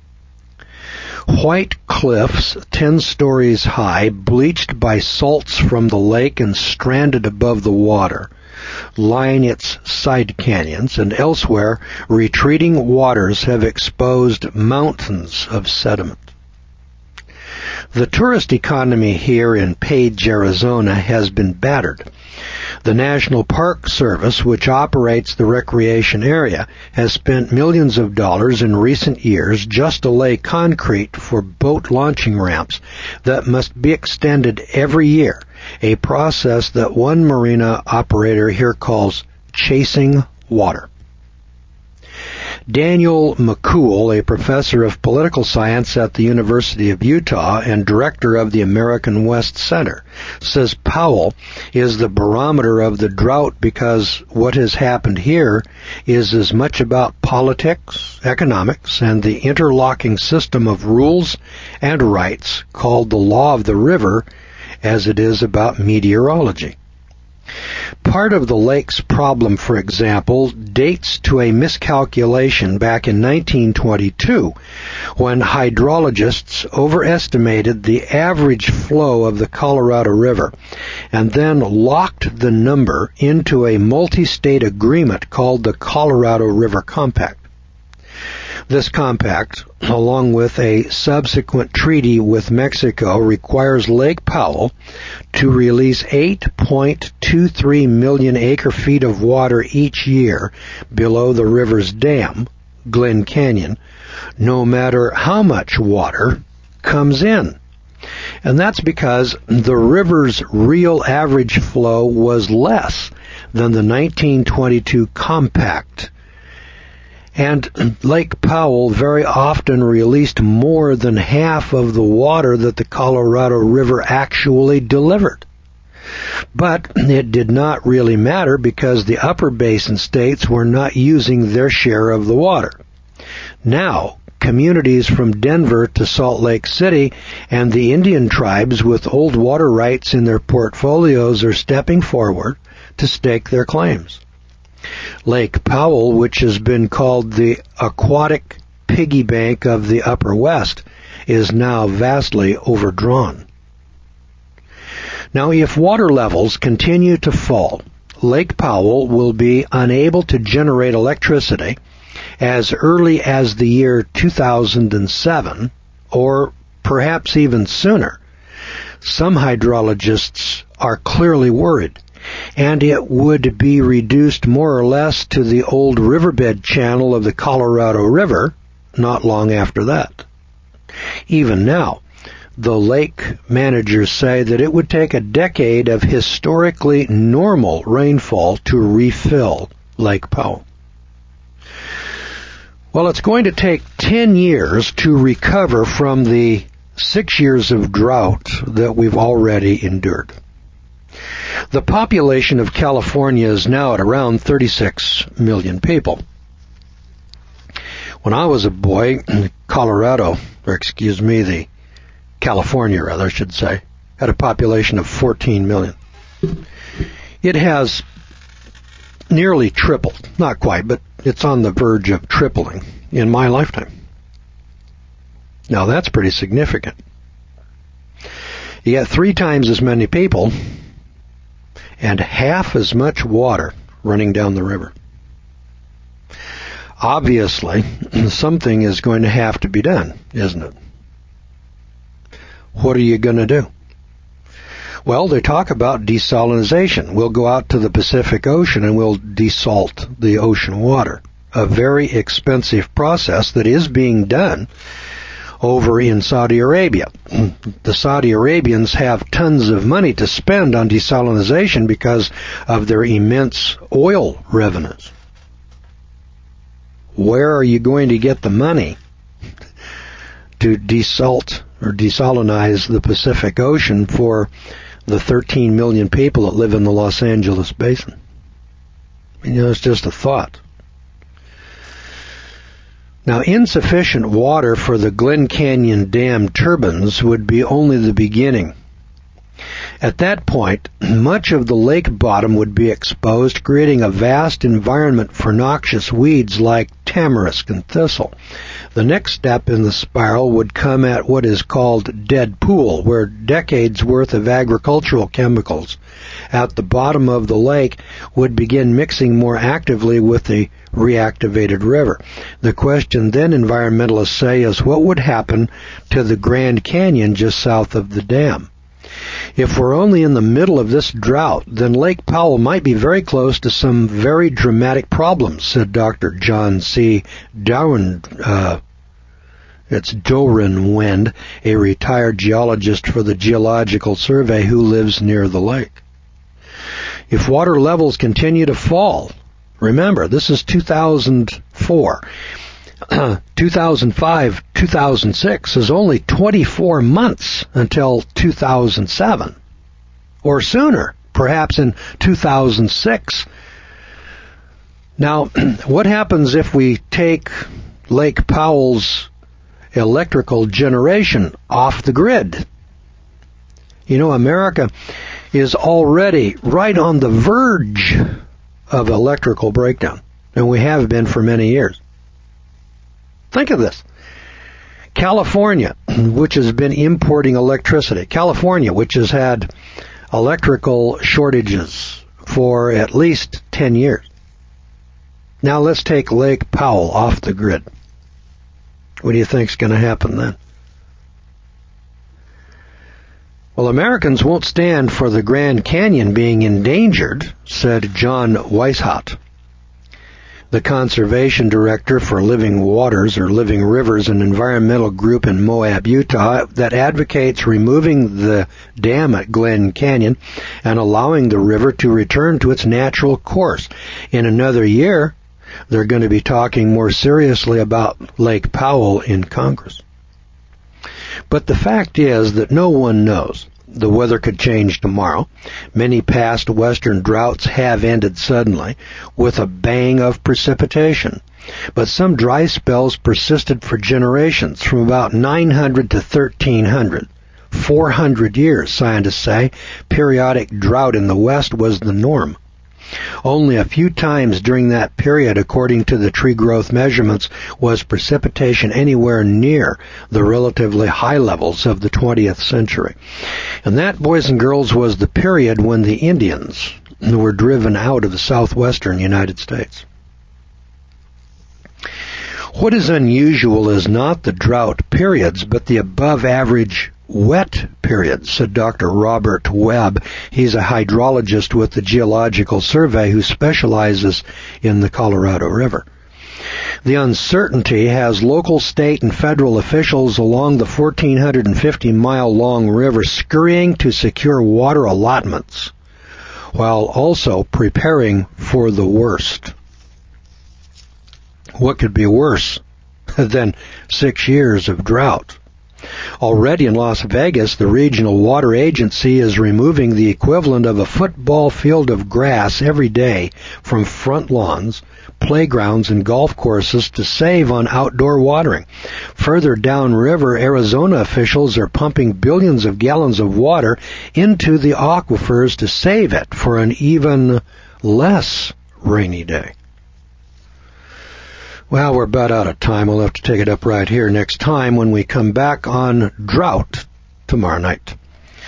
White cliffs, ten stories high, bleached by salts from the lake and stranded above the water, line its side canyons, and elsewhere retreating waters have exposed mountains of sediment. The tourist economy here in Page, Arizona, has been battered. The National Park Service, which operates the recreation area, has spent millions of dollars in recent years just to lay concrete for boat launching ramps that must be extended every year, a process that one marina operator here calls chasing water. Daniel McCool, a professor of political science at the University of Utah and director of the American West Center, says Powell is the barometer of the drought because what has happened here is as much about politics, economics, and the interlocking system of rules and rights called the law of the river as it is about meteorology. Part of the lake's problem, for example, dates to a miscalculation back in nineteen twenty-two when hydrologists overestimated the average flow of the Colorado River and then locked the number into a multi-state agreement called the Colorado River Compact. This compact, along with a subsequent treaty with Mexico, requires Lake Powell to release eight point two three million acre-feet of water each year below the river's dam, Glen Canyon, no matter how much water comes in. And that's because the river's real average flow was less than the nineteen twenty-two compact. And Lake Powell very often released more than half of the water that the Colorado River actually delivered. But it did not really matter because the upper basin states were not using their share of the water. Now, communities from Denver to Salt Lake City and the Indian tribes with old water rights in their portfolios are stepping forward to stake their claims. Lake Powell, which has been called the aquatic piggy bank of the Upper West, is now vastly overdrawn. Now, if water levels continue to fall, Lake Powell will be unable to generate electricity as early as the year two thousand seven, or perhaps even sooner. Some hydrologists are clearly worried, and it would be reduced more or less to the old riverbed channel of the Colorado River not long after that. Even now, the lake managers say that it would take a decade of historically normal rainfall to refill Lake Powell. Well, it's going to take ten years to recover from the six years of drought that we've already endured. The population of California is now at around thirty-six million people. When I was a boy, Colorado, or excuse me, the California rather, I should say, had a population of fourteen million. It has nearly tripled, not quite, but it's on the verge of tripling in my lifetime. Now that's pretty significant. You get three times as many people and half as much water running down the river. Obviously, something is going to have to be done, isn't it? What are you going to do? Well, they talk about desalination. We'll go out to the Pacific Ocean and we'll desalt the ocean water. A very expensive process that is being done over in Saudi Arabia. The Saudi Arabians have tons of money to spend on desalination because of their immense oil revenues. Where are you going to get the money to desalt or desalinize the Pacific Ocean for the thirteen million people that live in the Los Angeles basin? You know, it's just a thought. Now, insufficient water for the Glen Canyon Dam turbines would be only the beginning. At that point, much of the lake bottom would be exposed, creating a vast environment for noxious weeds like tamarisk and thistle. The next step in the spiral would come at what is called dead pool, where decades' worth of agricultural chemicals at the bottom of the lake would begin mixing more actively with the reactivated river. The question then, environmentalists say, is what would happen to the Grand Canyon just south of the dam? If we're only in the middle of this drought, then Lake Powell might be very close to some very dramatic problems, said Doctor John C. Doran, uh, it's Dorenwend, a retired geologist for the Geological Survey who lives near the lake. If water levels continue to fall, Remember, this is two thousand four. two thousand five, two thousand six is only twenty-four months until two thousand seven. Or sooner, perhaps in two thousand six. Now, what happens if we take Lake Powell's electrical generation off the grid? You know, America is already right on the verge of electrical breakdown, and we have been for many years. Think of this. California, which has been importing electricity, California, which has had electrical shortages for at least ten years. Now let's take Lake Powell off the grid. What do you think is going to happen then? Well, Americans won't stand for the Grand Canyon being endangered, said John Weishaupt, the conservation director for Living Waters or Living Rivers, an environmental group in Moab, Utah, that advocates removing the dam at Glen Canyon and allowing the river to return to its natural course. In another year, they're going to be talking more seriously about Lake Powell in Congress. But the fact is that no one knows. The weather could change tomorrow. Many past western droughts have ended suddenly with a bang of precipitation. But some dry spells persisted for generations, from about nine hundred to thirteen hundred. four hundred years, scientists say. Periodic drought in the West was the norm. Only a few times during that period, according to the tree growth measurements, was precipitation anywhere near the relatively high levels of the twentieth century. And that, boys and girls, was the period when the Indians were driven out of the southwestern United States. What is unusual is not the drought periods, but the above-average wet periods, said Doctor Robert Webb. He's a hydrologist with the Geological Survey who specializes in the Colorado River. The uncertainty has local, state, and federal officials along the one thousand four hundred fifty mile long river scurrying to secure water allotments, while also preparing for the worst. What could be worse than six years of drought? Already in Las Vegas, the regional water agency is removing the equivalent of a football field of grass every day from front lawns, playgrounds, and golf courses to save on outdoor watering. Further downriver, Arizona officials are pumping billions of gallons of water into the aquifers to save it for an even less rainy day. Well, we're about out of time. We'll have to take it up right here next time when we come back on drought tomorrow night.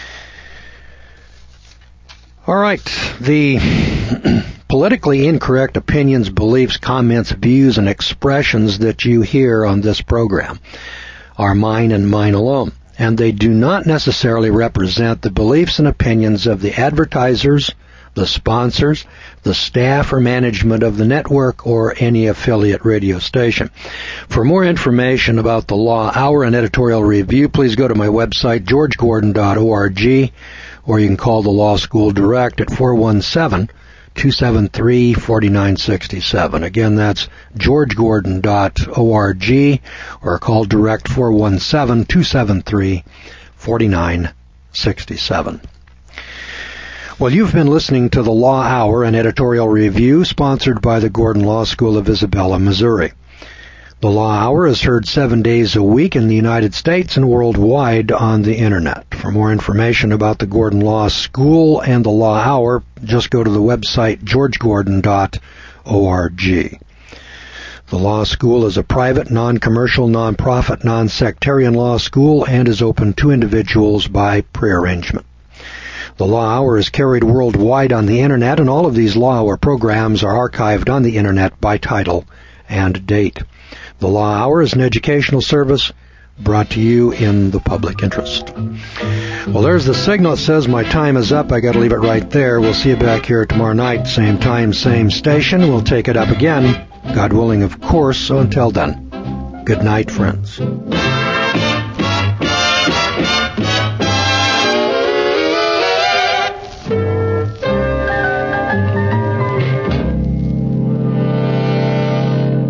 All right. The politically incorrect opinions, beliefs, comments, views, and expressions that you hear on this program are mine and mine alone, and they do not necessarily represent the beliefs and opinions of the advertisers, the sponsors, the staff or management of the network, or any affiliate radio station. For more information about the Law Hour and editorial review, please go to my website, george gordon dot org, or you can call the Law School direct at four one seven, two seven three, four nine six seven. Again, that's george gordon dot org, or call direct four one seven, two seven three, four nine six seven. Well, you've been listening to the Law Hour, an editorial review sponsored by the Gordon Law School of Isabella, Missouri. The Law Hour is heard seven days a week in the United States and worldwide on the Internet. For more information about the Gordon Law School and the Law Hour, just go to the website george gordon dot org. The Law School is a private, non-commercial, non-profit, non-sectarian law school and is open to individuals by prearrangement. The Law Hour is carried worldwide on the Internet, and all of these Law Hour programs are archived on the Internet by title and date. The Law Hour is an educational service brought to you in the public interest. Well, there's the signal that says my time is up. I got to leave it right there. We'll see you back here tomorrow night, same time, same station. We'll take it up again, God willing, of course. So until then, good night, friends.